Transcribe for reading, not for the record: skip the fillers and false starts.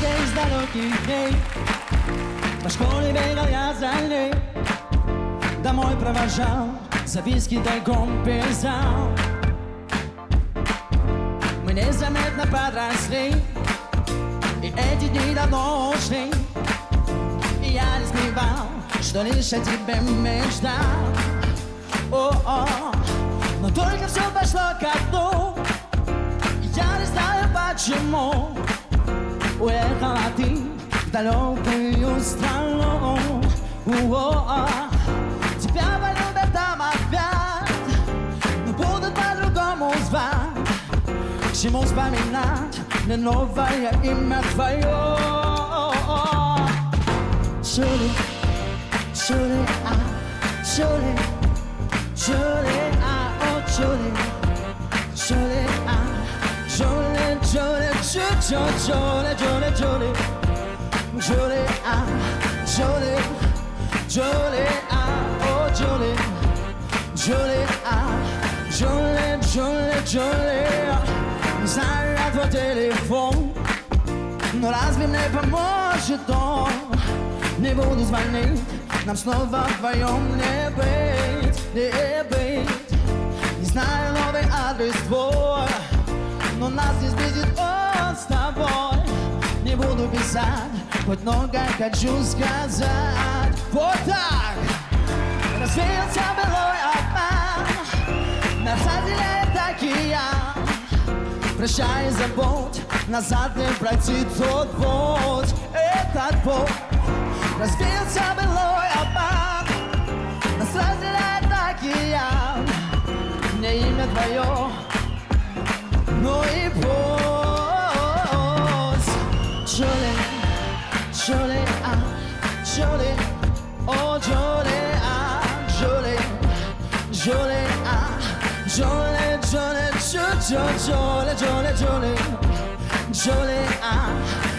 Откуда из далеких дней по школе бегал я за ней, домой провожал, записки тайком писал. Мы незаметно подросли, и эти дни давно ушли. И я не скрывал, что лишь о тебе мечтал. О-о, но только все пошло ко дну. Я не знаю почему. Уехала ты в далекую страну. О-о, тебя полюбят там опять, но будут по-другому звать. К чему вспоминать мне новое имя твое? Julie, Julie, Julie, Julie, oh Julie, Julie, Julie, Julie, Julie, Julie, Julie, Julie, Julie, Julie, oh Julie, Julie, Julie, Julie, Julie. Не знаю я твой телефон, но разве мне поможет он? Не буду звонить, нам снова вдвоем не быть, не быть. Не знаю новый адрес твой, но нас не сблизит он с тобой. Не буду писать, хоть многое хочу сказать. Вот так развеялся былой обман, нас разделяет океан. Прощай, забудь, назад не пройти тот путь, этот путь. Разбился былой обман, нас разделяет океан. Мне имя твое, ну и пусть. Julie, Julie, Julie, oh Julie, Julie, Julie, Julie, Julie, Julie, Julie, Julie, Julie, Julie,